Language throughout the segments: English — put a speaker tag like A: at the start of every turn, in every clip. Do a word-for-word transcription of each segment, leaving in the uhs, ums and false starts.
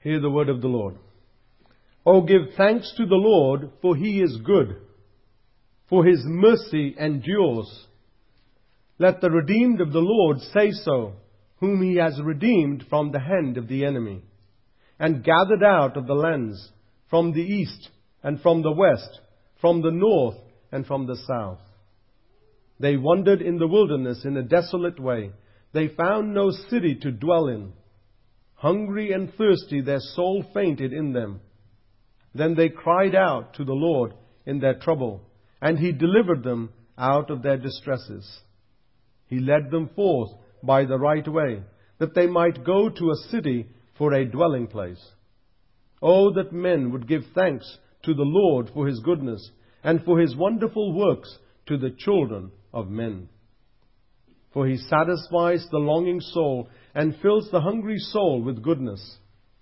A: Hear the word of the Lord. Oh, give thanks to the Lord, for He is good, for His mercy endures. Let the redeemed of the Lord say so, whom He has redeemed from the hand of the enemy, and gathered out of the lands, from the east and from the west, from the north and from the south. They wandered in the wilderness in a desolate way. They found no city to dwell in. Hungry and thirsty, their soul fainted in them. Then they cried out to the Lord in their trouble, and He delivered them out of their distresses. He led them forth by the right way, that they might go to a city for a dwelling place. Oh, that men would give thanks to the Lord for His goodness, and for His wonderful works to the children of men. For He satisfies the longing soul, and fills the hungry soul with goodness.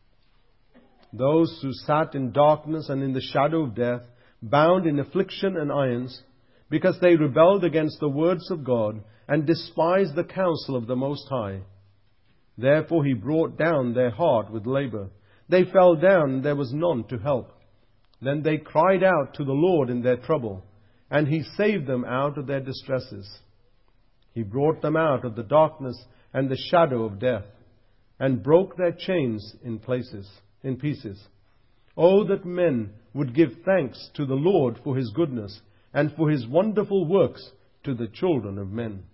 A: Those who sat in darkness and in the shadow of death, bound in affliction and irons, because they rebelled against the words of God, and despised the counsel of the Most High. Therefore He brought down their heart with labor. They fell down, and there was none to help. Then they cried out to the Lord in their trouble, and He saved them out of their distresses. He brought them out of the darkness and the shadow of death, and broke their chains in places, in pieces. Oh, that men would give thanks to the Lord for His goodness, and for His wonderful works to the children of men.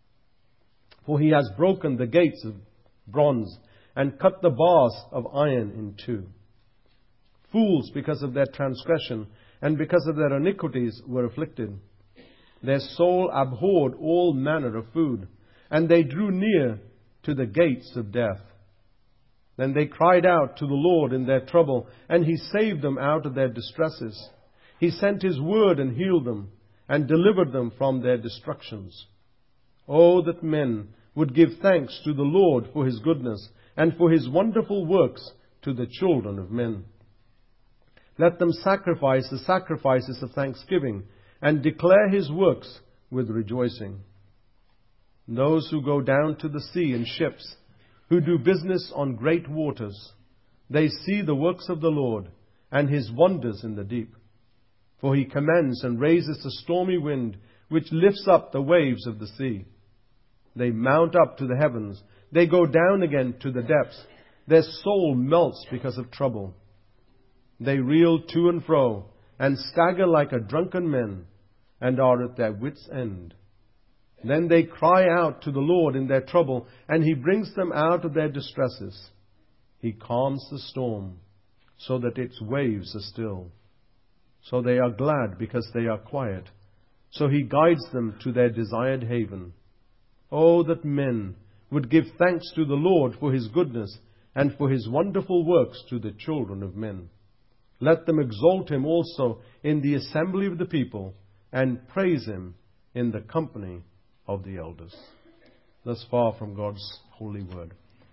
A: For He has broken the gates of bronze, and cut the bars of iron in two. Fools, because of their transgression, and because of their iniquities, were afflicted. Their soul abhorred all manner of food, and they drew near to the gates of death. Then they cried out to the Lord in their trouble, and He saved them out of their distresses. He sent His word and healed them, and delivered them from their destructions. Oh, that men would give thanks to the Lord for His goodness, and for His wonderful works to the children of men. Let them sacrifice the sacrifices of thanksgiving, and declare His works with rejoicing. Those who go down to the sea in ships, who do business on great waters, they see the works of the Lord, and His wonders in the deep. For He commands and raises the stormy wind, which lifts up the waves of the sea. They mount up to the heavens. They go down again to the depths. Their soul melts because of trouble. They reel to and fro, and stagger like a drunken man, and are at their wits' end. Then they cry out to the Lord in their trouble, and He brings them out of their distresses. He calms the storm, so that its waves are still. So they are glad because they are quiet. So He guides them to their desired haven. Oh, that men would give thanks to the Lord for His goodness, and for His wonderful works to the children of men. Let them exalt Him also in the assembly of the people, and praise Him in the company of the elders. Thus far from God's holy word.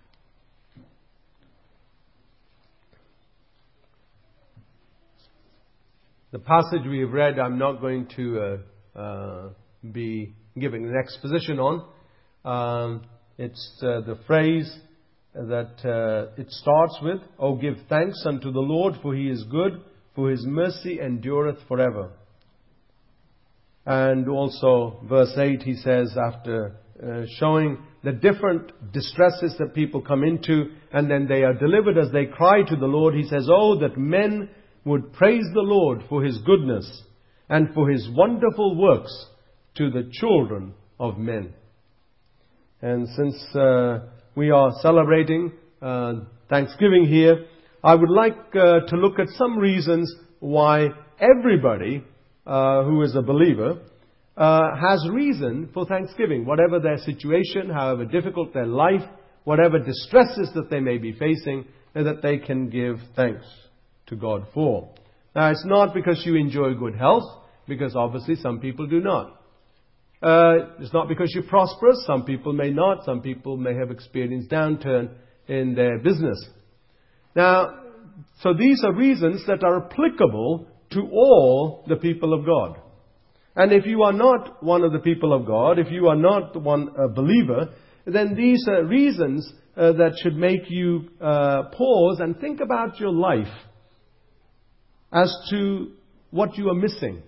A: The passage we have read, I'm not going to uh, uh, be giving an exposition on. Um, it's uh, the phrase that uh, it starts with, "Oh, give thanks unto the Lord, for He is good, for His mercy endureth forever." And also, verse eight, he says, after uh, showing the different distresses that people come into, and then they are delivered as they cry to the Lord, he says, "Oh, that men would praise the Lord for His goodness, and for His wonderful works to the children of men." And since uh, we are celebrating uh, Thanksgiving here, I would like uh, to look at some reasons why everybody uh, who is a believer uh, has reason for thanksgiving. Whatever their situation, however difficult their life, whatever distresses that they may be facing, that they can give thanks to God for. Now, it's not because you enjoy good health, because obviously some people do not. Uh, it's not because you're prosperous. Some people may not. Some people may have experienced downturn in their business. Now, so these are reasons that are applicable to all the people of God. And if you are not one of the people of God, if you are not one a believer, then these are reasons uh, that should make you uh, pause and think about your life as to what you are missing.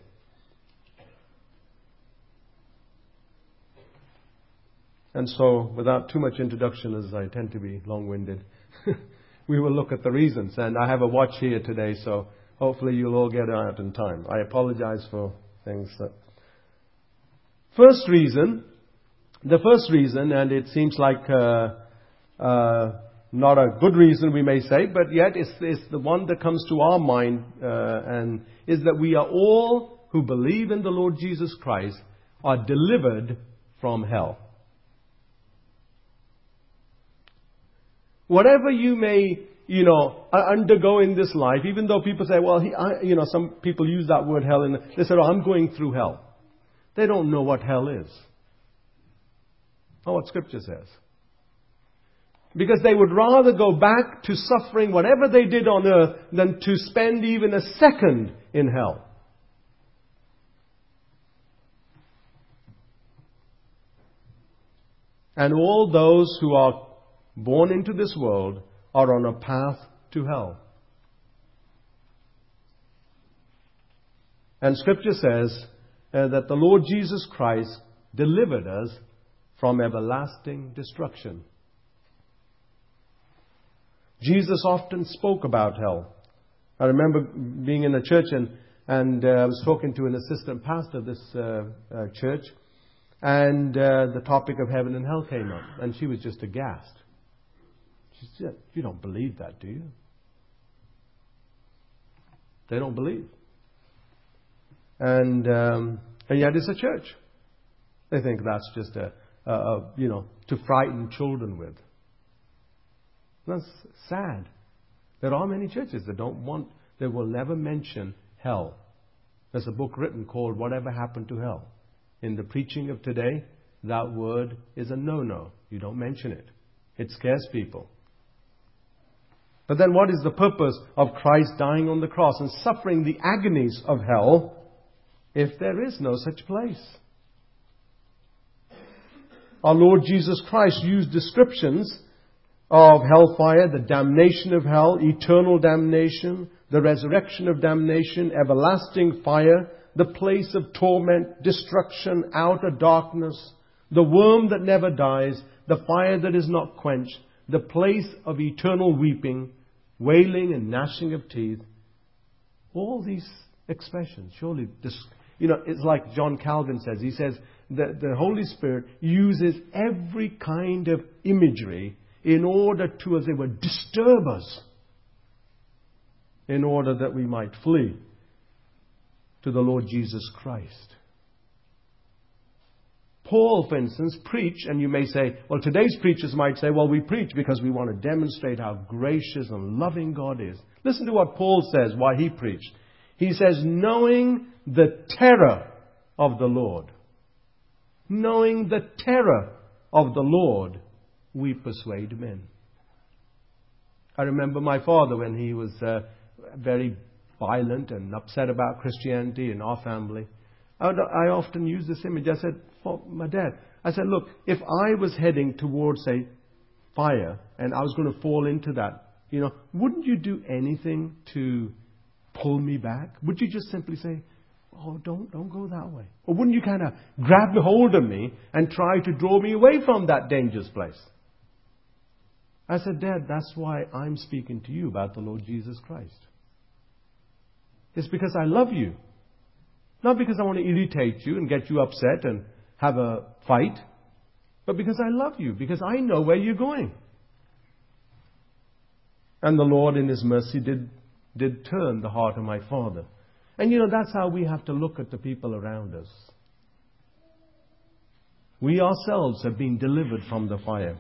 A: And so, without too much introduction, as I tend to be long-winded, we will look at the reasons. And I have a watch here today, so hopefully you'll all get out in time. I apologize for things. That... First reason, the first reason, and it seems like uh, uh, not a good reason, we may say, but yet it's, it's the one that comes to our mind, uh, and is that we are all who believe in the Lord Jesus Christ are delivered from hell. Whatever you may, you know, undergo in this life, even though people say, well, he, I, you know, some people use that word hell, and they say, oh, I'm going through hell. They don't know what hell is. Or what Scripture says. Because they would rather go back to suffering whatever they did on earth than to spend even a second in hell. And all those who are born into this world are on a path to hell. And Scripture says uh, that the Lord Jesus Christ delivered us from everlasting destruction. Jesus often spoke about hell. I remember being in a church and, and uh, I was talking to an assistant pastor of this uh, uh, church, and uh, the topic of heaven and hell came up, and she was just aghast. She said, you don't believe that, do you? They don't believe. And um, and yet it's a church. They think that's just a, a, a, you know, to frighten children with. That's sad. There are many churches that don't want, that will never mention hell. There's a book written called Whatever Happened to Hell. In the preaching of today, that word is a no-no. You don't mention it. It scares people. But then what is the purpose of Christ dying on the cross and suffering the agonies of hell if there is no such place? Our Lord Jesus Christ used descriptions of hellfire, the damnation of hell, eternal damnation, the resurrection of damnation, everlasting fire, the place of torment, destruction, outer darkness, the worm that never dies, the fire that is not quenched, the place of eternal weeping, wailing and gnashing of teeth. All these expressions, surely, you know, it's like John Calvin says. He says that the Holy Spirit uses every kind of imagery in order to, as it were, disturb us, in order that we might flee to the Lord Jesus Christ. Paul, for instance, preached, and you may say, well, today's preachers might say, well, we preach because we want to demonstrate how gracious and loving God is. Listen to what Paul says why he preached. He says, knowing the terror of the Lord, knowing the terror of the Lord, we persuade men. I remember my father when he was uh, very violent and upset about Christianity in our family. I, would, I often use this image. I said, for my dad, I said, look, if I was heading towards a fire and I was going to fall into that, you know, wouldn't you do anything to pull me back? Would you just simply say, oh, don't, don't go that way? Or wouldn't you kind of grab hold of me and try to draw me away from that dangerous place? I said, Dad, that's why I'm speaking to you about the Lord Jesus Christ. It's because I love you. Not because I want to irritate you and get you upset and have a fight, but because I love you, because I know where you're going. And the Lord in His mercy did, did turn the heart of my father. And you know, that's how we have to look at the people around us. We ourselves have been delivered from the fire.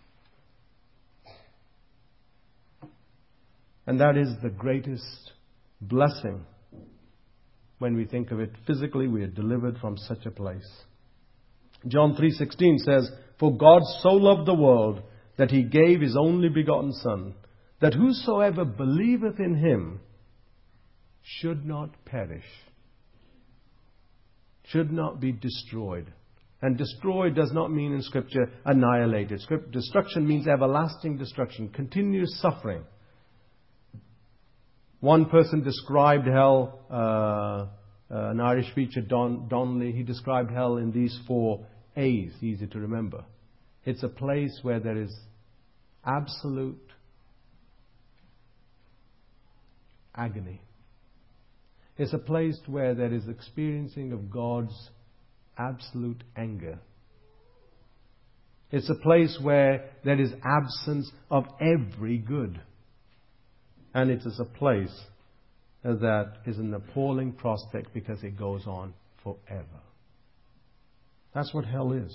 A: And that is the greatest blessing. When we think of it physically, we are delivered from such a place. John three sixteen says, for God so loved the world that He gave His only begotten Son, that whosoever believeth in Him should not perish, should not be destroyed. And destroyed does not mean in Scripture annihilated. Script, destruction means everlasting destruction, continuous suffering. One person described hell, uh, uh, an Irish preacher, Don, Donnelly, he described hell in these four A's, easy to remember. It's a place where there is absolute agony. It's a place where there is experiencing of God's absolute anger. It's a place where there is absence of every good. And it is a place that is an appalling prospect because it goes on forever. That's what hell is.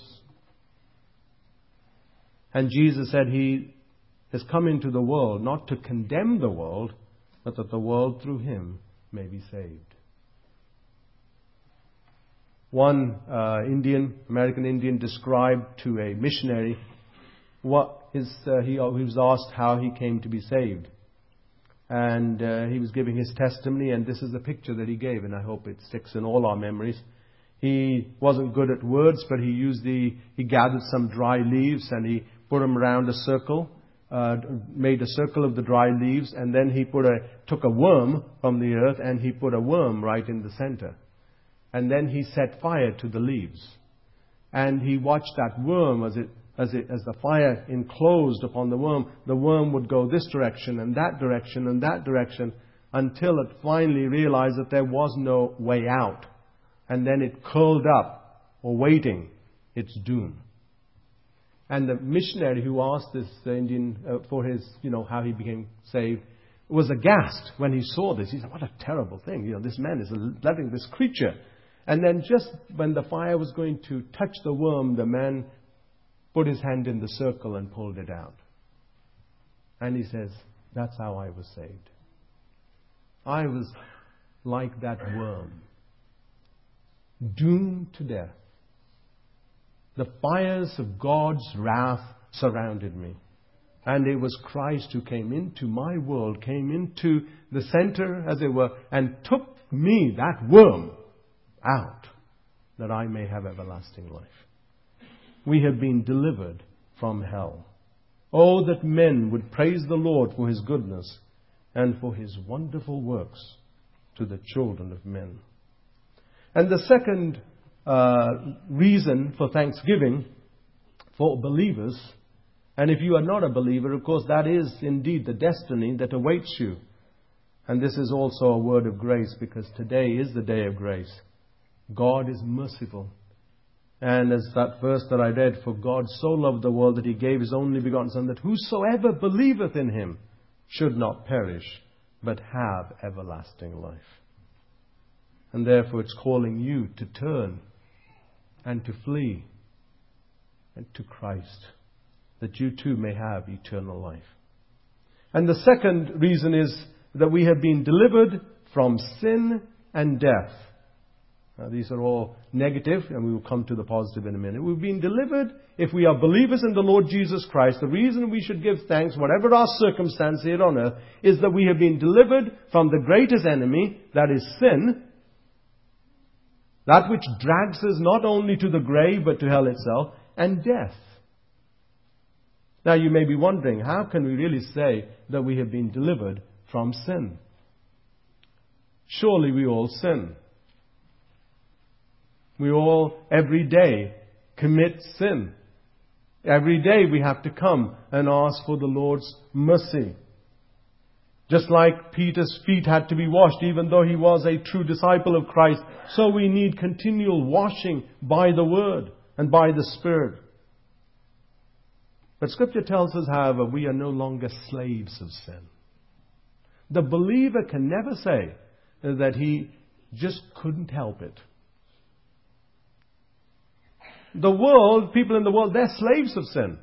A: And Jesus said He has come into the world not to condemn the world, but that the world through Him may be saved. One uh, Indian, American Indian, described to a missionary what his, uh, he, he was asked how he came to be saved. And uh, he was giving his testimony, and this is the picture that he gave, and I hope it sticks in all our memories. He wasn't good at words, but he used the, he gathered some dry leaves and he put them around a circle, uh, made a circle of the dry leaves, and then he put a, took a worm from the earth and he put a worm right in the center. And then he set fire to the leaves. And he watched that worm as it, as it, as the fire enclosed upon the worm, the worm would go this direction and that direction and that direction until it finally realized that there was no way out. And then it curled up, awaiting its doom. And the missionary who asked this Indian uh, for his, you know, how he became saved, was aghast when he saw this. He said, what a terrible thing. You know, this man is loving this creature. And then just when the fire was going to touch the worm, the man put his hand in the circle and pulled it out. And he says, that's how I was saved. I was like that worm, doomed to death. The fires of God's wrath surrounded me. And it was Christ who came into my world, came into the center, as it were, and took me, that worm, out, that I may have everlasting life. We have been delivered from hell. Oh, that men would praise the Lord for His goodness and for His wonderful works to the children of men. And the second uh, reason for thanksgiving for believers, and if you are not a believer, of course, that is indeed the destiny that awaits you. And this is also a word of grace, because today is the day of grace. God is merciful. And as that verse that I read, for God so loved the world that He gave His only begotten Son, that whosoever believeth in Him should not perish, but have everlasting life. And therefore it's calling you to turn and to flee and to Christ, that you too may have eternal life. And the second reason is that we have been delivered from sin and death. Now, these are all negative, and we will come to the positive in a minute. We've been delivered, if we are believers in the Lord Jesus Christ, the reason we should give thanks, whatever our circumstance here on earth, is that we have been delivered from the greatest enemy, that is sin, that which drags us not only to the grave, but to hell itself, and death. Now, you may be wondering, how can we really say that we have been delivered from sin? Surely we all sin. We all, every day, commit sin. Every day we have to come and ask for the Lord's mercy. Just like Peter's feet had to be washed, even though he was a true disciple of Christ, so we need continual washing by the Word and by the Spirit. But Scripture tells us, however, we are no longer slaves of sin. The believer can never say that he just couldn't help it. The world, people in the world, they're slaves of sin.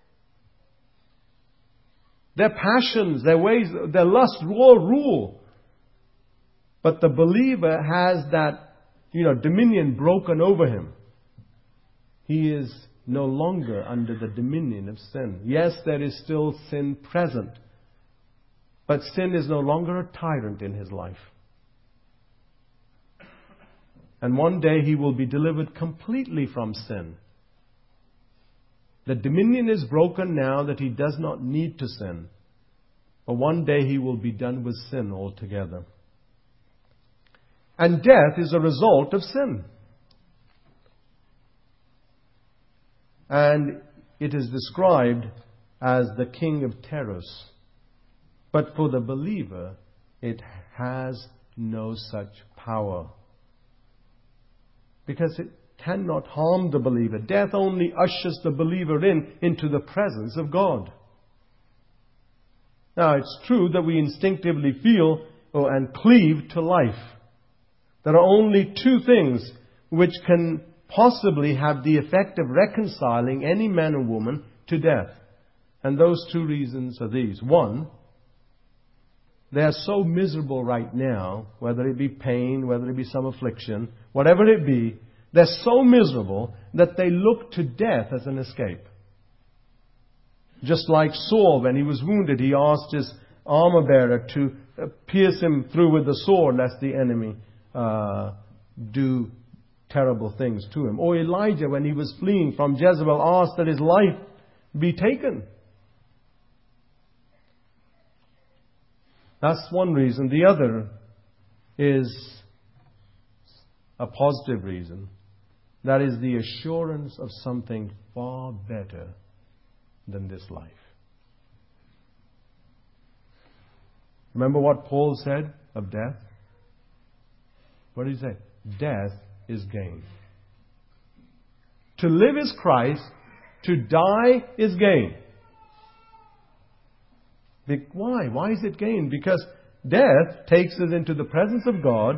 A: Their passions, their ways, their lust all rule. But the believer has that, you know, dominion broken over him. He is no longer under the dominion of sin. Yes, there is still sin present. But sin is no longer a tyrant in his life. And one day he will be delivered completely from sin The dominion is broken now that he does not need to sin. But one day he will be done with sin altogether. And death is a result of sin. And it is described as the king of terrors. But for the believer, it has no such power. Because it cannot harm the believer. Death only ushers the believer in into the presence of God. Now, it's true that we instinctively feel oh, and cleave to life. There are only two things which can possibly have the effect of reconciling any man or woman to death. And those two reasons are these. One, they are so miserable right now, whether it be pain, whether it be some affliction, whatever it be, they're so miserable that they look to death as an escape. Just like Saul, when he was wounded, he asked his armor bearer to pierce him through with the sword, lest the enemy uh, do terrible things to him. Or Elijah, when he was fleeing from Jezebel, asked that his life be taken. That's one reason. The other is a positive reason. That is the assurance of something far better than this life. Remember what Paul said of death? What did he say? Death is gain. To live is Christ, to die is gain. Why? Why is it gain? Because death takes us into the presence of God,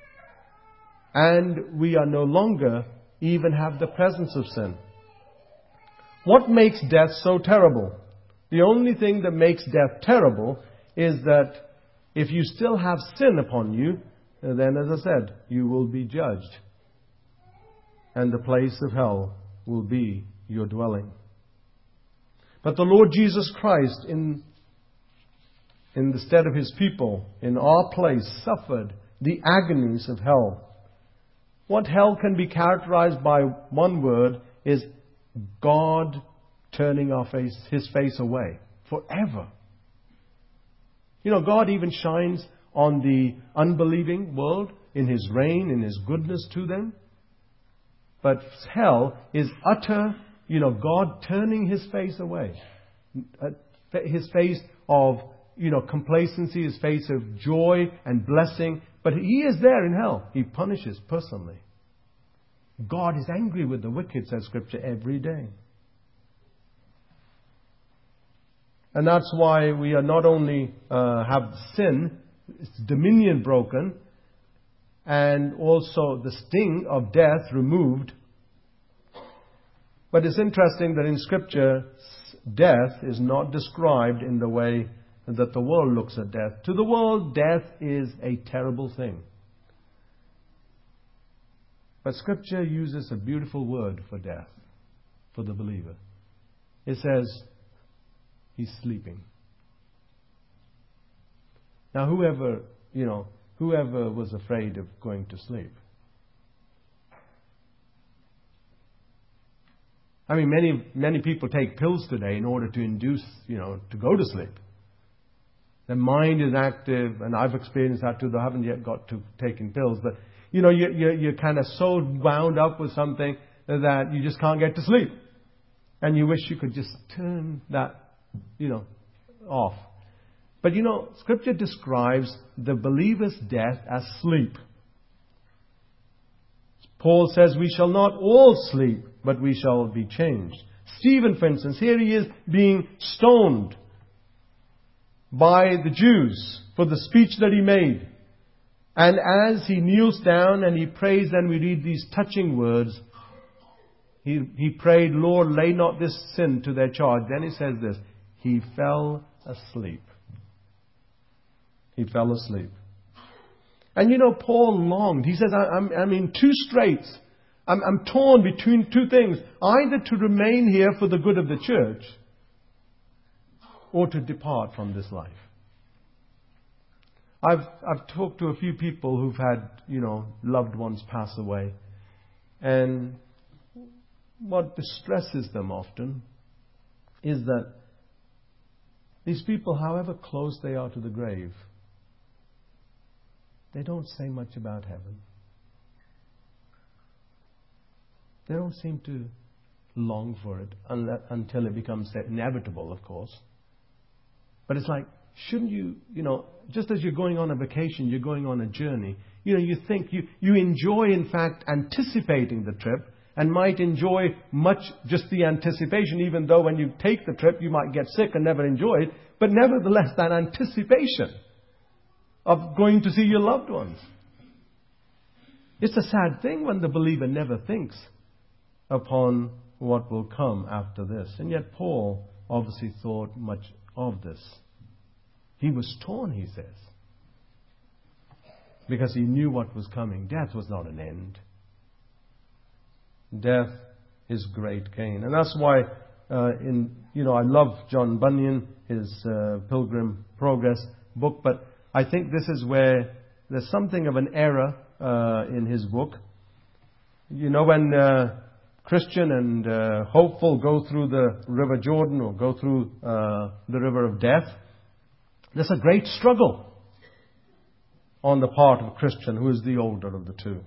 A: and we are no longer even have the presence of sin. What makes death so terrible? The only thing that makes death terrible is that if you still have sin upon you, then, as I said, you will be judged. And the place of hell will be your dwelling. But the Lord Jesus Christ, in, in the stead of His people, in our place, suffered the agonies of hell. What hell can be characterized by one word is God turning our face, His face away forever. You know, God even shines on the unbelieving world in His reign, in His goodness to them. But hell is utter, you know, God turning His face away. His face of, you know, complacency, His face of joy and blessing. But He is there in hell. He punishes personally. God is angry with the wicked, says Scripture, every day. And that's why we are not only uh, have sin, its dominion broken, and also the sting of death removed. But it's interesting that in Scripture, death is not described in the way that the world looks at death. To the world, death is a terrible thing. But Scripture uses a beautiful word for death, for the believer. It says, he's sleeping. Now, whoever, you know, whoever was afraid of going to sleep? I mean, many, many people take pills today in order to induce, you know, to go to sleep. Their mind is active, and I've experienced that too, though I haven't yet got to taking pills. But, you know, you, you, you're kind of so wound up with something that you just can't get to sleep. And you wish you could just turn that, you know, off. But, you know, Scripture describes the believer's death as sleep. Paul says, we shall not all sleep, but we shall be changed. Stephen, for instance, here he is being stoned by the Jews for the speech that he made. And as he kneels down and he prays, then we read these touching words. He, he prayed, Lord, lay not this sin to their charge. Then he says this, he fell asleep. He fell asleep. And you know, Paul longed. He says, I'm, I'm in two straits. I'm, I'm torn between two things. Either to remain here for the good of the church, or to depart from this life. I've I've talked to a few people who've had, you know, loved ones pass away. And what distresses them often is that these people, however close they are to the grave, they don't say much about heaven. They don't seem to long for it until it becomes inevitable, of course. But it's like, shouldn't you, you know, just as you're going on a vacation, you're going on a journey, you know, you think, you, you enjoy, in fact, anticipating the trip and might enjoy much just the anticipation, even though when you take the trip, you might get sick and never enjoy it. But nevertheless, that anticipation of going to see your loved ones. It's a sad thing when the believer never thinks upon what will come after this. And yet Paul obviously thought much of this. He was torn, he says, because he knew what was coming. Death was not an end. Death is great gain. And that's why, uh, in you know, I love John Bunyan, his uh, Pilgrim Progress book, but I think this is where there's something of an error uh, in his book. You know, when uh, Christian and uh, hopeful go through the River Jordan or go through uh, the river of death, there's a great struggle on the part of Christian, who is the older of the two.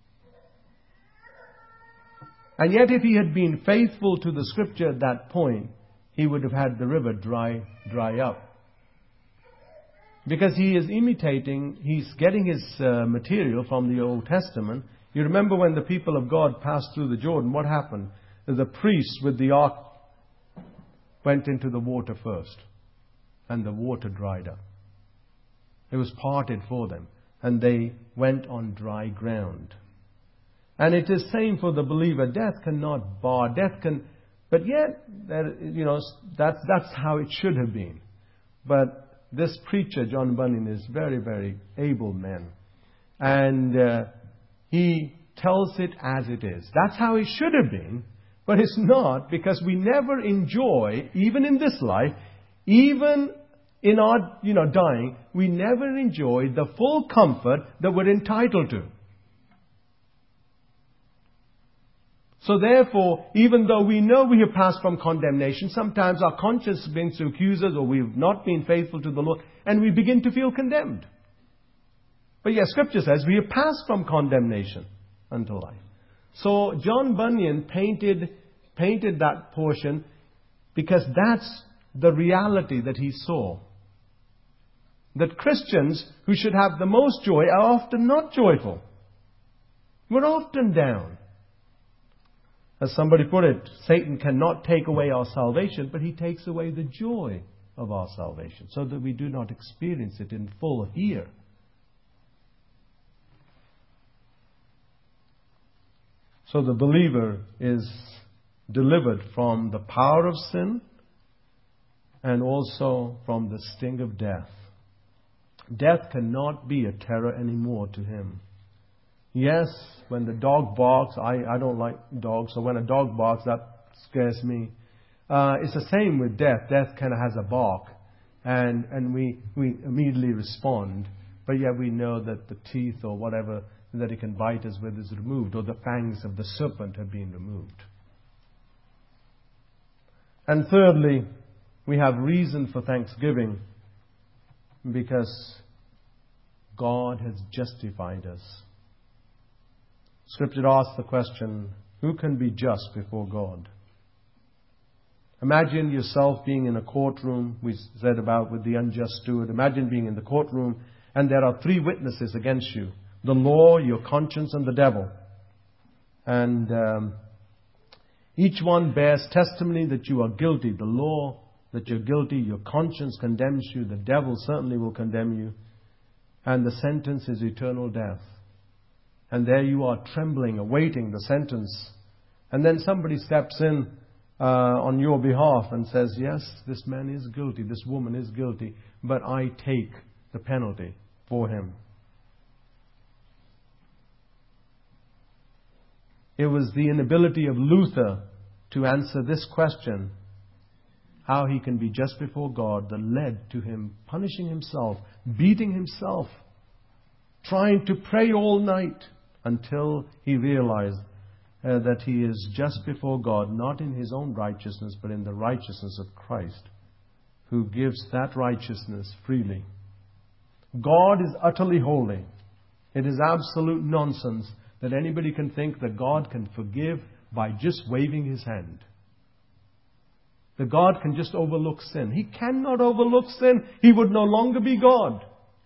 A: And yet if he had been faithful to the Scripture at that point, he would have had the river dry, dry up. Because he is imitating, he's getting his uh, material from the Old Testament. You remember when the people of God passed through the Jordan, what happened? The priests with the ark went into the water first. And the water dried up. It was parted for them. And they went on dry ground. And it is same for the believer. Death cannot bar. Death can... But yet, you know, that's, that's how it should have been. But this preacher, John Bunyan, is very, very able man. And uh, he tells it as it is. That's how it should have been. But it's not, because we never enjoy, even in this life, even in our, you know, dying, we never enjoy the full comfort that we're entitled to. So therefore, even though we know we have passed from condemnation, sometimes our conscience begins to accuse us, or we've not been faithful to the Lord, and we begin to feel condemned. But yes, Scripture says we have passed from condemnation unto life. So John Bunyan painted, painted that portion because that's the reality that he saw. That Christians who should have the most joy are often not joyful. We're often down. As somebody put it, Satan cannot take away our salvation, but he takes away the joy of our salvation, so that we do not experience it in full here. So the believer is delivered from the power of sin and also from the sting of death. Death cannot be a terror anymore to him. Yes, when the dog barks, I, I don't like dogs, so when a dog barks, that scares me. Uh, it's the same with death. Death kind of has a bark, and, and we, we immediately respond. But yet we know that the teeth or whatever that it can bite us with is removed, or the fangs of the serpent have been removed. And thirdly, we have reason for thanksgiving because God has justified us. Scripture asks the question, who can be just before God? Imagine yourself being in a courtroom, we said about with the unjust steward. Imagine being in the courtroom and there are three witnesses against you. The law, your conscience, and the devil. And um, each one bears testimony that you are guilty. The law, that you're guilty. Your conscience condemns you. The devil certainly will condemn you. And the sentence is eternal death. And there you are trembling, awaiting the sentence. And then somebody steps in uh, on your behalf and says, yes, this man is guilty, this woman is guilty, but I take the penalty for him. It was the inability of Luther to answer this question, how he can be just before God, that led to him punishing himself, beating himself, trying to pray all night, until he realized uh, that he is just before God, not in his own righteousness, but in the righteousness of Christ, who gives that righteousness freely. God is utterly holy. It is absolute nonsense that anybody can think that God can forgive by just waving his hand. That God can just overlook sin. He cannot overlook sin. He would no longer be God.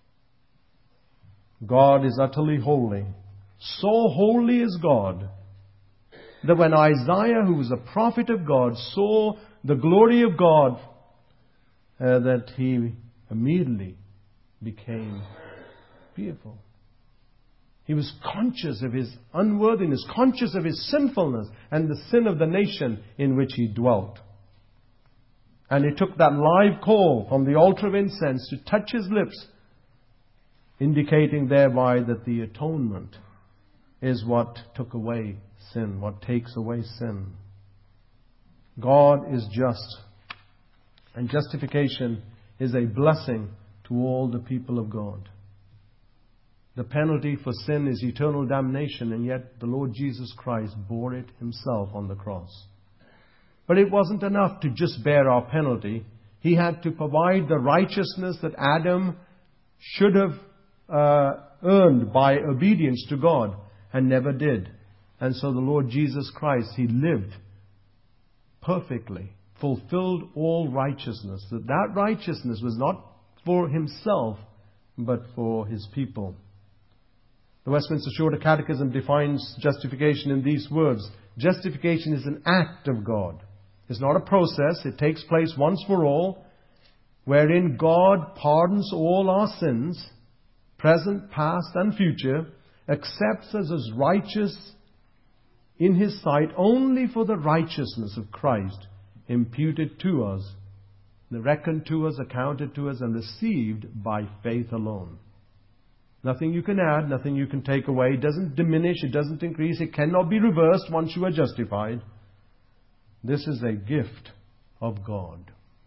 A: God is utterly holy. So holy is God that when Isaiah, who was a prophet of God, saw the glory of God, uh, that he immediately became fearful. He was conscious of his unworthiness, conscious of his sinfulness and the sin of the nation in which he dwelt. And he took that live coal from the altar of incense to touch his lips, indicating thereby that the atonement is what took away sin, what takes away sin. God is just, and justification is a blessing to all the people of God. The penalty for sin is eternal damnation, and yet the Lord Jesus Christ bore it himself on the cross. But it wasn't enough to just bear our penalty. He had to provide the righteousness that Adam should have uh, earned by obedience to God, and never did. And so the Lord Jesus Christ, He lived perfectly, fulfilled all righteousness. That that righteousness was not for Himself, but for His people. The Westminster Shorter Catechism defines justification in these words. Justification is an act of God. It's not a process. It takes place once for all, wherein God pardons all our sins, present, past, and future, accepts us as righteous in His sight only for the righteousness of Christ imputed to us, reckoned to us, accounted to us, and received by faith alone. Nothing you can add, nothing you can take away. It doesn't diminish, it doesn't increase, it cannot be reversed once you are justified. This is a gift of God.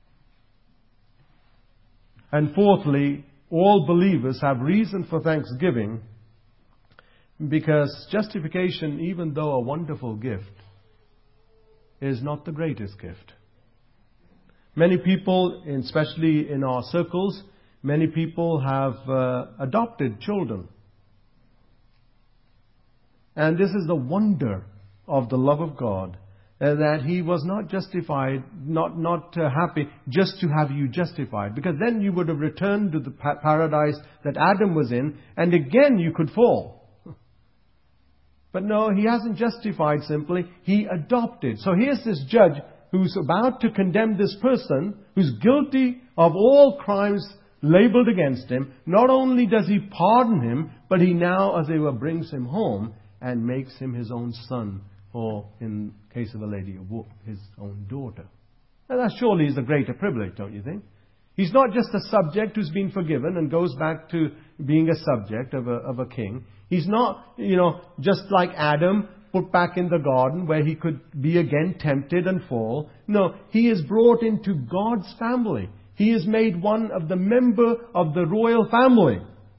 A: And fourthly, all believers have reason for thanksgiving, because justification, even though a wonderful gift, is not the greatest gift. Many people, especially in our circles, many people have uh, adopted children. And this is the wonder of the love of God, uh, that He was not justified, not, not uh, happy just to have you justified. Because then you would have returned to the pa- paradise that Adam was in, and again you could fall. But no, He hasn't justified simply, He adopted. So here's this judge who's about to condemn this person, who's guilty of all crimes labeled against him. Not only does He pardon him, but He now, as it were, brings him home and makes him His own son, or in case of a lady, His own daughter. Now that surely is a greater privilege, don't you think? He's not just a subject who's been forgiven and goes back to being a subject of a, of a king. He's not, you know, just like Adam, put back in the garden where he could be again tempted and fall. No, he is brought into God's family. He is made one of the member of the royal family.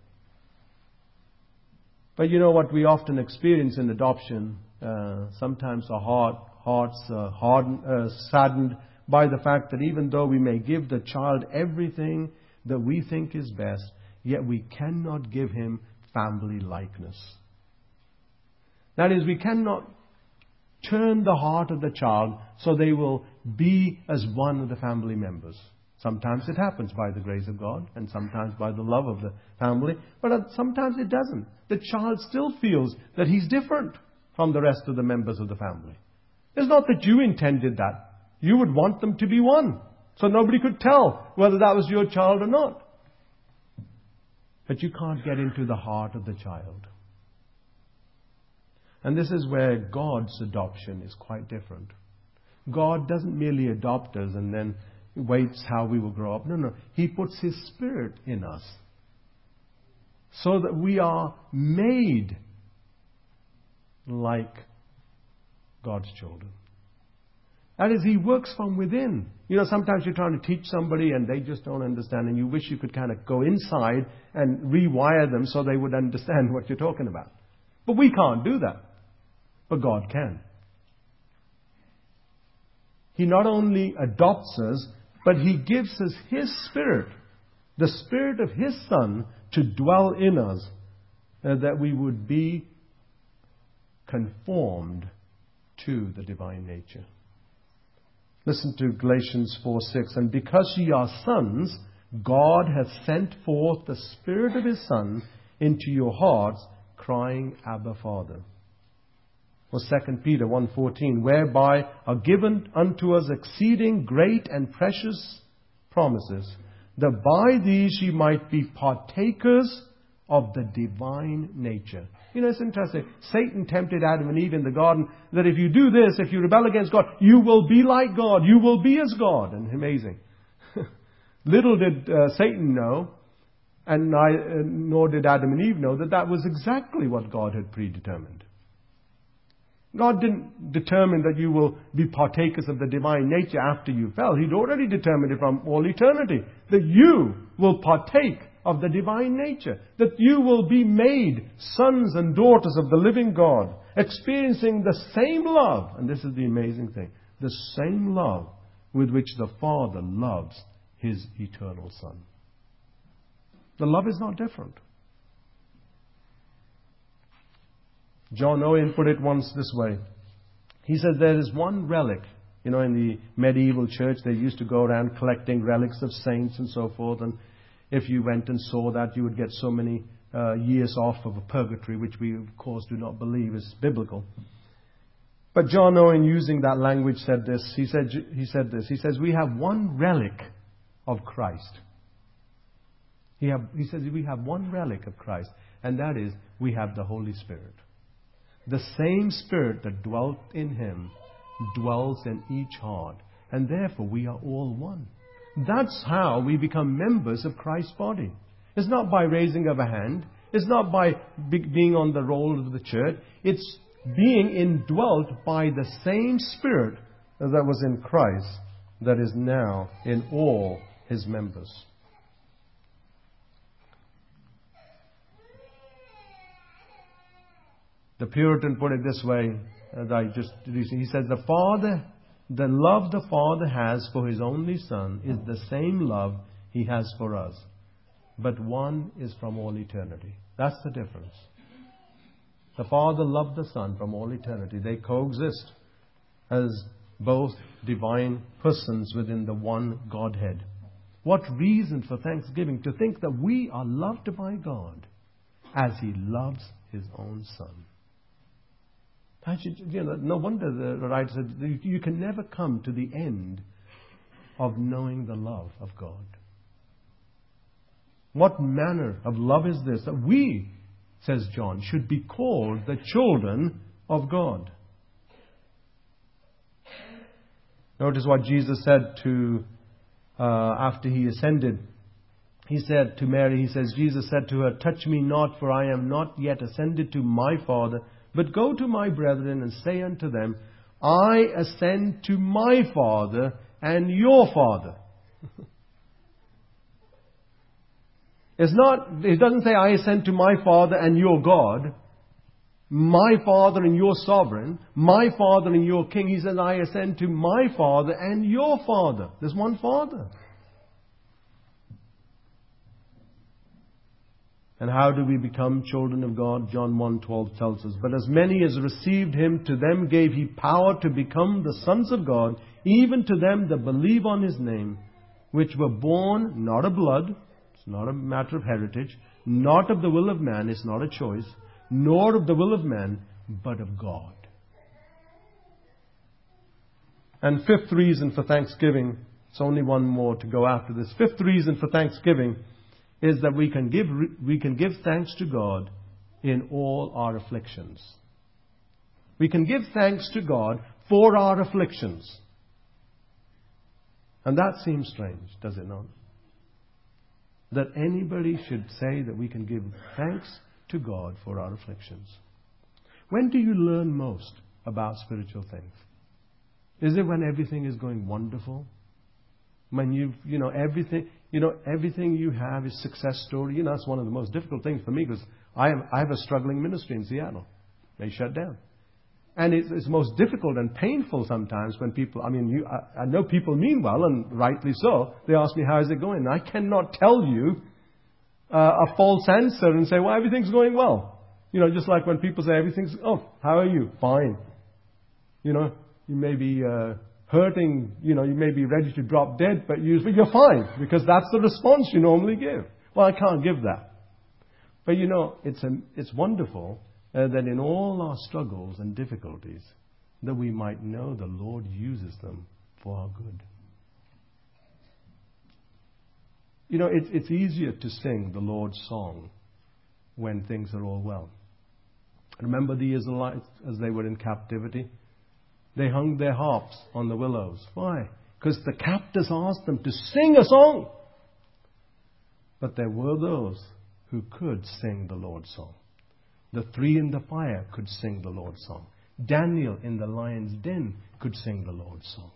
A: But you know what we often experience in adoption? Uh, sometimes our heart, hearts are hardened, uh, saddened by the fact that even though we may give the child everything that we think is best, yet we cannot give him family likeness. That is, we cannot turn the heart of the child so they will be as one of the family members. Sometimes it happens by the grace of God, and sometimes by the love of the family, but sometimes it doesn't. The child still feels that he's different from the rest of the members of the family. It's not that you intended that. You would want them to be one, so nobody could tell whether that was your child or not. But you can't get into the heart of the child. And this is where God's adoption is quite different. God doesn't merely adopt us and then waits how we will grow up. No, no. He puts His Spirit in us so that we are made like God's children. That is, He works from within. You know, sometimes you're trying to teach somebody and they just don't understand, and you wish you could kind of go inside and rewire them so they would understand what you're talking about. But we can't do that. but God can. He not only adopts us, but He gives us His Spirit, the Spirit of His Son, to dwell in us, uh, that we would be conformed to the divine nature. Listen to Galatians four six. And because ye are sons, God hath sent forth the Spirit of His Son into your hearts, crying, Abba, Father. Or Second Peter one fourteen, whereby are given unto us exceeding great and precious promises, that by these ye might be partakers of the divine nature. You know, it's interesting. Satan tempted Adam and Eve in the garden that if you do this, if you rebel against God, you will be like God. You will be as God. And amazing. Little did uh, Satan know, and I, uh, nor did Adam and Eve know, that that was exactly what God had predetermined. God didn't determine that you will be partakers of the divine nature after you fell. He'd already determined it from all eternity, that you will partake of the divine nature, that you will be made sons and daughters of the living God, experiencing the same love, and this is the amazing thing, the same love with which the Father loves His eternal Son. The love is not different. John Owen put it once this way. He said there is one relic. You know, in the medieval church, they used to go around collecting relics of saints and so forth. And if you went and saw that, you would get so many uh, years off of a purgatory, which we, of course, do not believe is biblical. But John Owen, using that language, said this. He said, he said this. He says, we have one relic of Christ. He, have, he says we have one relic of Christ, and that is we have the Holy Spirit. The same Spirit that dwelt in Him dwells in each heart. And therefore we are all one. That's how we become members of Christ's body. It's not by raising of a hand. It's not by be- being on the roll of the church. It's being indwelt by the same Spirit that was in Christ that is now in all His members. The Puritan put it this way, as I just he says, the Father, the love the Father has for His only Son is the same love He has for us. But one is from all eternity. That's the difference. The Father loved the Son from all eternity. They coexist as both divine persons within the one Godhead. What reason for thanksgiving to think that we are loved by God as He loves His own Son. You know, no wonder the writer said you can never come to the end of knowing the love of God. What manner of love is this that we, says John, should be called the children of God? Notice what Jesus said to uh, after He ascended. He said to Mary, He says, Jesus said to her, touch me not, for I am not yet ascended to my Father, but go to my brethren and say unto them, I ascend to my Father and your Father. It's not, it doesn't say I ascend to my Father and your God, my Father and your sovereign, my Father and your King. He says I ascend to my Father and your Father. There's one Father. And how do we become children of God? John one twelve tells us, but as many as received Him, to them gave He power to become the sons of God, even to them that believe on His name, which were born not of blood, it's not a matter of heritage, not of the will of man, it's not a choice, nor of the will of man, but of God. And fifth reason for thanksgiving, it's only one more to go after this. Fifth reason for thanksgiving is that we can give we can give thanks to God in all our afflictions. We can give thanks to God for our afflictions. And that seems strange, does it not? That anybody should say that we can give thanks to God for our afflictions. When do you learn most about spiritual things? Is it when everything is going wonderful? When you you know everything you know everything you have is success story. You know that's one of the most difficult things for me because I have I have a struggling ministry in Seattle. They shut down, And it's, it's most difficult and painful sometimes when people, I mean, you, I, I know people mean well, and rightly so. They ask me, how is it going? And I cannot tell you uh, a false answer and say, well, everything's going well. You know, just like when people say everything's, oh, how are you? Fine. You know, you may be uh, hurting, you know, you may be ready to drop dead, but you, you're fine, because that's the response you normally give. Well, I can't give that. But you know, it's a, it's wonderful uh, that in all our struggles and difficulties, that we might know the Lord uses them for our good. You know, it's, it's easier to sing the Lord's song when things are all well. Remember the Israelites as they were in captivity? They hung their harps on the willows. Why? Because the captors asked them to sing a song. But there were those who could sing the Lord's song. The three in the fire could sing the Lord's song. Daniel in the lion's den could sing the Lord's song.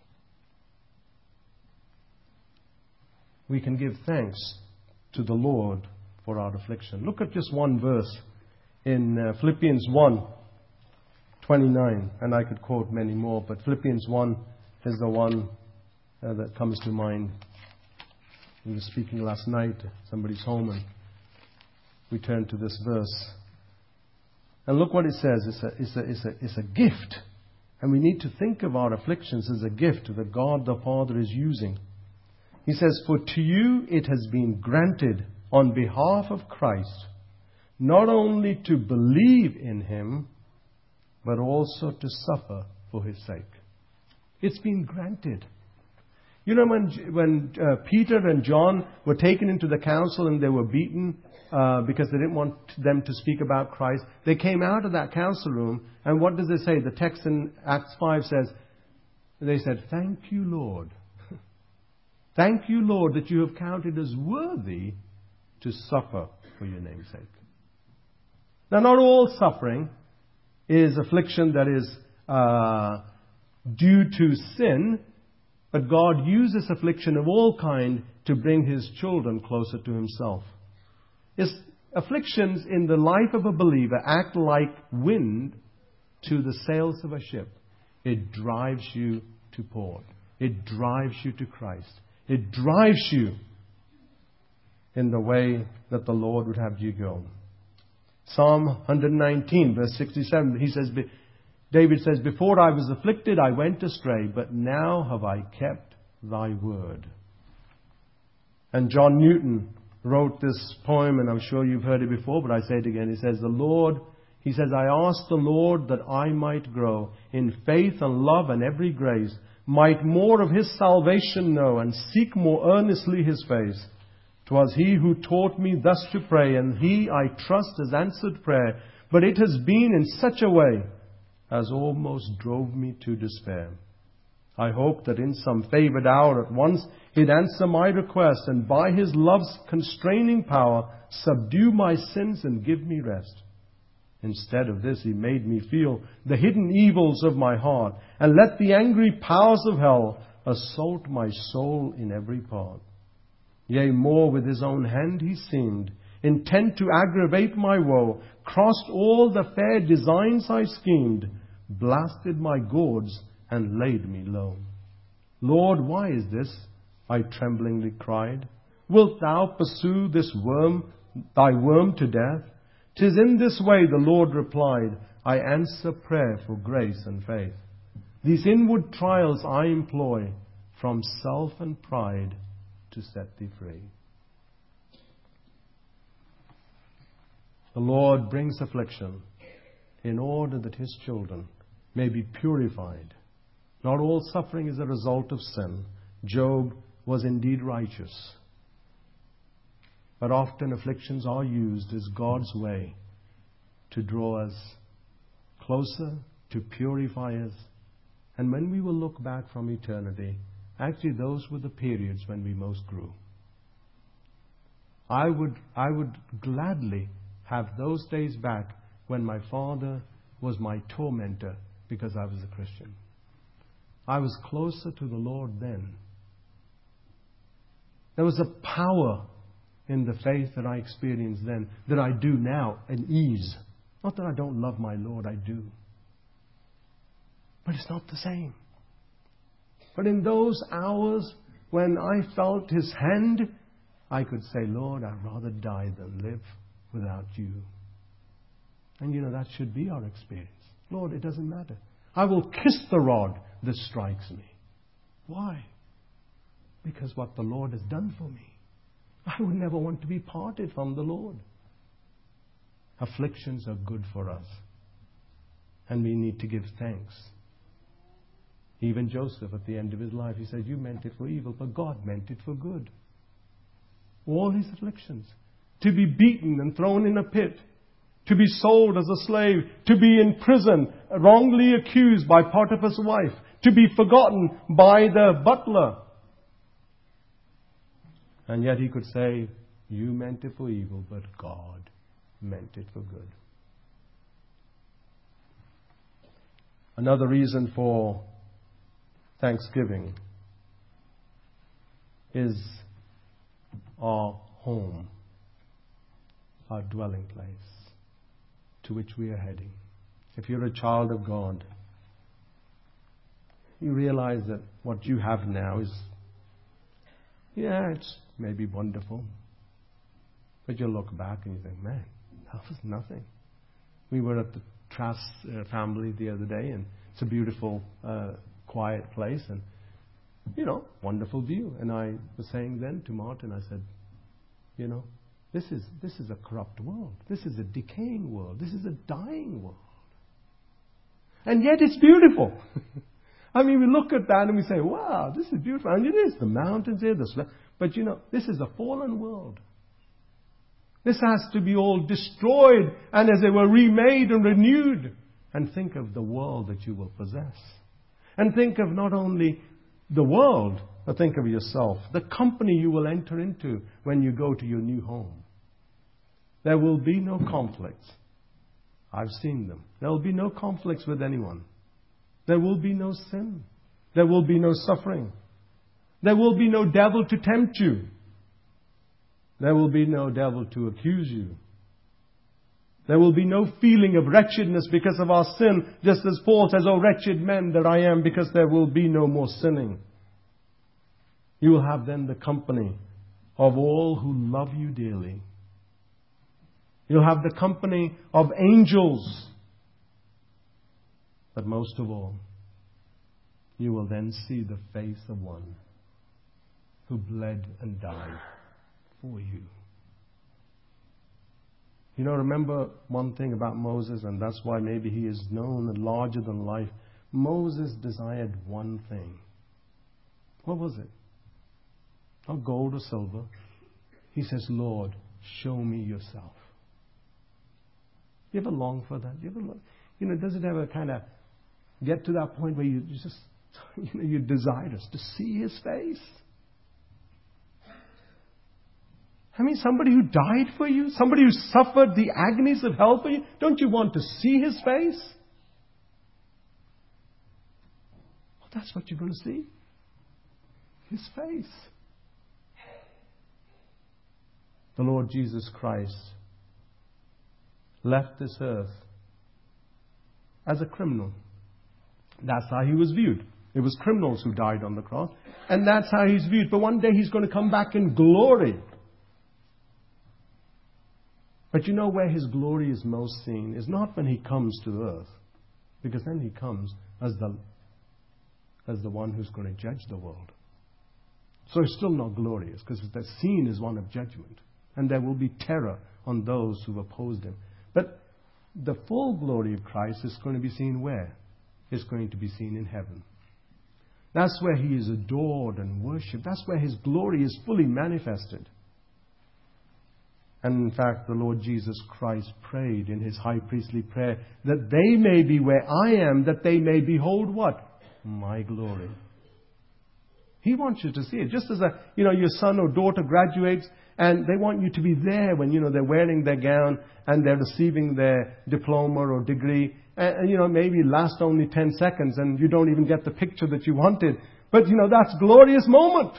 A: We can give thanks to the Lord for our affliction. Look at just one verse in uh, Philippians one twenty-nine, and I could quote many more, but Philippians one is the one uh, that comes to mind. We were speaking last night at somebody's home, and we turned to this verse. And look what it says. It's a, it's a, it's a, it's a gift. And we need to think of our afflictions as a gift that God the Father is using. He says, for to you it has been granted on behalf of Christ, not only to believe in Him, but also to suffer for His sake. It's been granted. You know, when when uh, Peter and John were taken into the council and they were beaten uh, because they didn't want them to speak about Christ, they came out of that council room, and what does it say? The text in Acts five says, they said, thank you, Lord. Thank you, Lord, that you have counted us worthy to suffer for your name's sake. Now, not all suffering is affliction that is uh, due to sin, but God uses affliction of all kind to bring His children closer to Himself. It's, afflictions in the life of a believer act like wind to the sails of a ship. It drives you to port. It drives you to Christ. It drives you in the way that the Lord would have you go. Psalm one nineteen, verse sixty-seven, he says, David says, before I was afflicted, I went astray, but now have I kept thy word. And John Newton wrote this poem, and I'm sure you've heard it before, but I say it again. He says, the Lord, he says, I asked the Lord that I might grow in faith and love and every grace, might more of His salvation know, and seek more earnestly His face. 'Twas He who taught me thus to pray, and He, I trust, has answered prayer. But it has been in such a way as almost drove me to despair. I hoped that in some favoured hour at once He'd answer my request, and by His love's constraining power subdue my sins and give me rest. Instead of this, He made me feel the hidden evils of my heart, and let the angry powers of hell assault my soul in every part. Yea, more with His own hand He seemed, intent to aggravate my woe, crossed all the fair designs I schemed, blasted my gourds and laid me low. Lord, why is this? I tremblingly cried. Wilt Thou pursue this worm, Thy worm to death? 'Tis in this way, the Lord replied, I answer prayer for grace and faith. These inward trials I employ, from self and pride to set thee free. The Lord brings affliction in order that His children may be purified. Not all suffering is a result of sin. Job was indeed righteous. But often afflictions are used as God's way to draw us closer, to purify us. And when we will look back from eternity, actually those were the periods when we most grew. I would, I would gladly have those days back when my father was my tormentor because I was a Christian. I was closer to the Lord then. There was a power in the faith that I experienced then that I do now in ease. Not that I don't love my Lord, I do. But it's not the same. But in those hours when I felt His hand, I could say, Lord, I'd rather die than live without You. And you know, that should be our experience. Lord, it doesn't matter. I will kiss the rod that strikes me. Why? Because what the Lord has done for me. I would never want to be parted from the Lord. Afflictions are good for us. And we need to give thanks. Even Joseph, at the end of his life, he said, you meant it for evil, but God meant it for good. All his afflictions. To be beaten and thrown in a pit. To be sold as a slave. To be in prison, wrongly accused by Potiphar's wife. To be forgotten by the butler. And yet he could say, you meant it for evil, but God meant it for good. Another reason for thanksgiving is our home, our dwelling place, to which we are heading. If you're a child of God, you realize that what you have now is, yeah, it's maybe wonderful. But you look back and you think, man, that was nothing. We were at the Trass uh, family the other day, and it's a beautiful, uh, quiet place, and, you know, wonderful view. And I was saying then to Martin, I said, you know, this is this is a corrupt world. This is a decaying world. This is a dying world. And yet it's beautiful. I mean, we look at that and we say, wow, this is beautiful. And it is. The mountains here, the sl- But, you know, this is a fallen world. This has to be all destroyed and, as it were, remade and renewed. And think of the world that you will possess. And think of not only the world, but think of yourself. The company you will enter into when you go to your new home. There will be no conflicts. I've seen them. There will be no conflicts with anyone. There will be no sin. There will be no suffering. There will be no devil to tempt you. There will be no devil to accuse you. There will be no feeling of wretchedness because of our sin, just as Paul says, "O wretched men that I am," because there will be no more sinning. You will have then the company of all who love you dearly. You'll have the company of angels. But most of all, you will then see the face of one who bled and died for you. You know, remember one thing about Moses, and that's why maybe he is known and larger than life. Moses desired one thing. What was it? Not gold or silver. He says, Lord, show me yourself. You ever long for that? You ever, you know, does it ever kind of get to that point where you just, you know, you desire us to see His face? I mean, somebody who died for you, somebody who suffered the agonies of hell for you, don't you want to see His face? Well, that's what you're going to see. His face. The Lord Jesus Christ left this earth as a criminal. That's how He was viewed. It was criminals who died on the cross. And that's how He's viewed. But one day He's going to come back in glory. But you know where His glory is most seen is not when He comes to the earth. Because then He comes as the, as the one who's going to judge the world. So it's still not glorious, because the scene is one of judgment. And there will be terror on those who opposed Him. But the full glory of Christ is going to be seen where? It's going to be seen in heaven. That's where He is adored and worshipped. That's where His glory is fully manifested. And in fact, the Lord Jesus Christ prayed in His high priestly prayer that they may be where I am, that they may behold what? My glory. He wants you to see it. Just as a, you know, your son or daughter graduates and they want you to be there when, you know, they're wearing their gown and they're receiving their diploma or degree. And, and you know, maybe it lasts only ten seconds and you don't even get the picture that you wanted. But, you know, that's a glorious moment.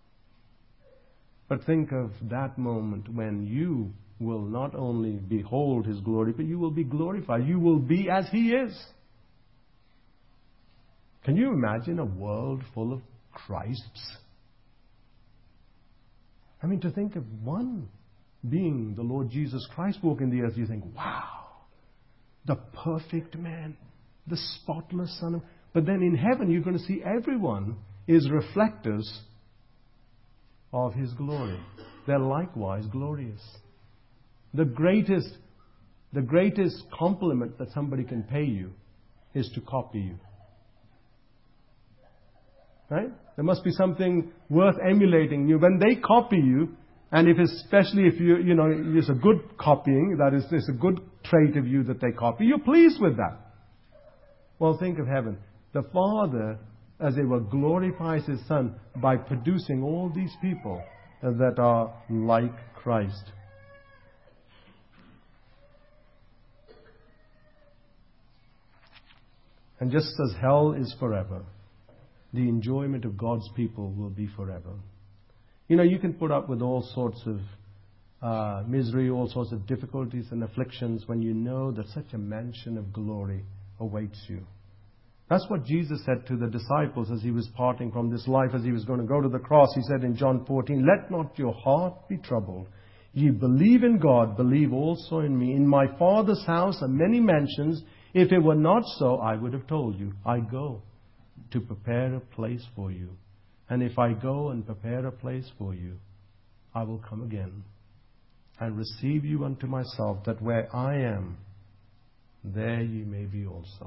A: But think of that moment when you will not only behold His glory, but you will be glorified. You will be as He is. Can you imagine a world full of Christs? I mean, to think of one being the Lord Jesus Christ walking the earth, you think, wow, the perfect man, the spotless Son of... But then in heaven, you're going to see everyone is reflectors of His glory. They're likewise glorious. The greatest, the greatest compliment that somebody can pay you is to copy you. Right? There must be something worth emulating you. When they copy you, and if especially if you, you know, it's a good copying, that is, it's a good trait of you that they copy, you're pleased with that. Well, think of heaven. The Father, as it were, glorifies His Son by producing all these people that are like Christ. And just as hell is forever, the enjoyment of God's people will be forever. You know, you can put up with all sorts of uh, misery, all sorts of difficulties and afflictions when you know that such a mansion of glory awaits you. That's what Jesus said to the disciples as He was parting from this life, as He was going to go to the cross. He said in John fourteen, "Let not your heart be troubled. Ye believe in God, believe also in me. In my Father's house are many mansions. If it were not so, I would have told you. I go to prepare a place for you. And if I go and prepare a place for you, I will come again and receive you unto myself, that where I am, there ye may be also."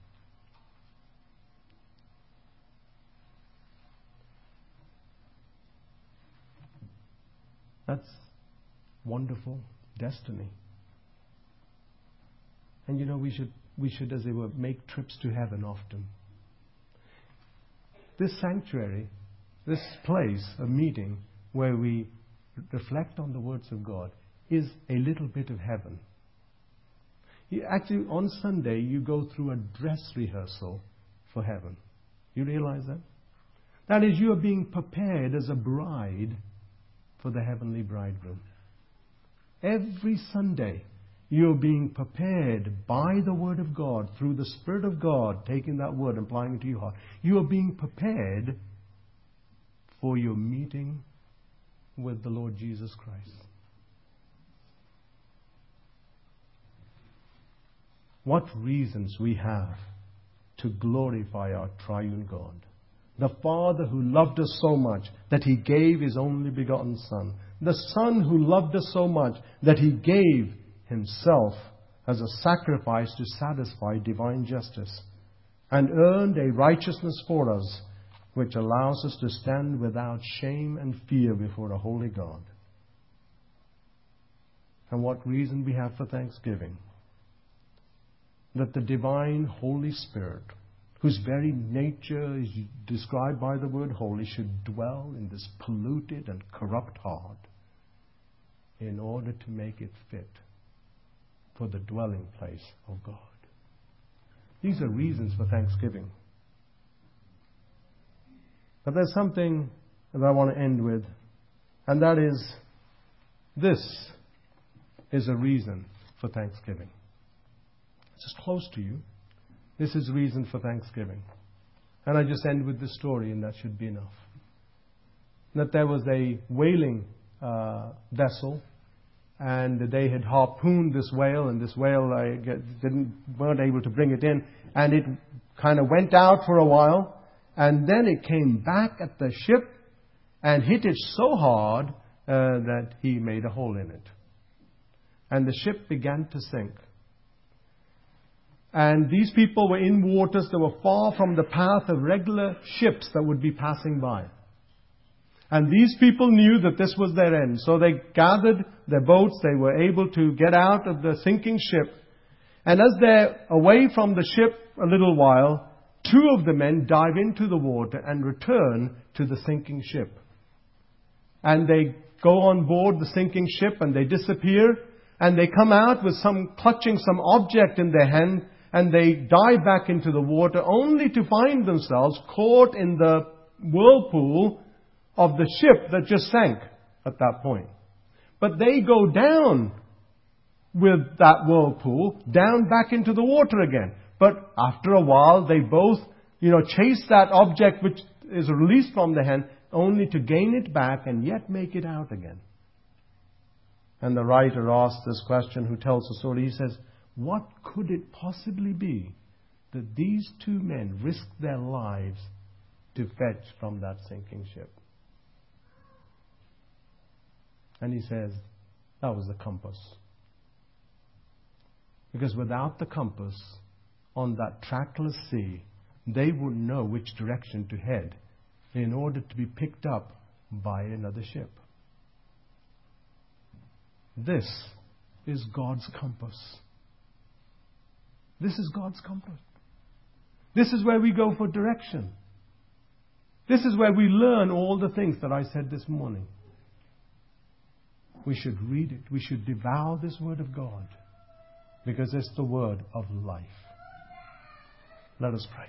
A: That's wonderful destiny. And you know, we should, we should, as it were, make trips to heaven often. This sanctuary, this place, a meeting where we reflect on the words of God, is a little bit of heaven. You actually, on Sunday, you go through a dress rehearsal for heaven. You realize that? That is, you are being prepared as a bride for the heavenly bridegroom. Every Sunday, you're being prepared by the Word of God, through the Spirit of God, taking that Word and applying it to your heart. You are being prepared for your meeting with the Lord Jesus Christ. What reasons we have to glorify our triune God. The Father who loved us so much that He gave His only begotten Son. The Son who loved us so much that He gave Himself as a sacrifice to satisfy divine justice, and earned a righteousness for us which allows us to stand without shame and fear before a holy God. And what reason we have for thanksgiving? That the divine Holy Spirit, whose very nature is described by the word holy, should dwell in this polluted and corrupt heart in order to make it fit for the dwelling place of God. These are reasons for thanksgiving. But there's something that I want to end with, and that is, this is a reason for thanksgiving. It's just close to you. This is reason for thanksgiving. And I just end with this story, and that should be enough. That there was a whaling uh, vessel, and they had harpooned this whale, and this whale uh, didn't weren't able to bring it in, and it kind of went out for a while, and then it came back at the ship and hit it so hard uh, that he made a hole in it, and the ship began to sink. And these people were in waters that were far from the path of regular ships that would be passing by. And these people knew that this was their end. So they gathered their boats. They were able to get out of the sinking ship. And as they're away from the ship a little while, two of the men dive into the water and return to the sinking ship. And they go on board the sinking ship and they disappear. And they come out with some clutching some object in their hand. And they dive back into the water only to find themselves caught in the whirlpool of the ship that just sank at that point. But they go down with that whirlpool, down back into the water again. But after a while, they both you know, chase that object which is released from the hand, only to gain it back and yet make it out again. And the writer asks this question, who tells the story. He says, what could it possibly be that these two men risked their lives to fetch from that sinking ship? And he says, that was the compass. Because without the compass, on that trackless sea, they would know which direction to head in order to be picked up by another ship. This is God's compass. This is God's compass. This is where we go for direction. This is where we learn all the things that I said this morning. We should read it. We should devour this Word of God, because it's the word of life. Let us pray.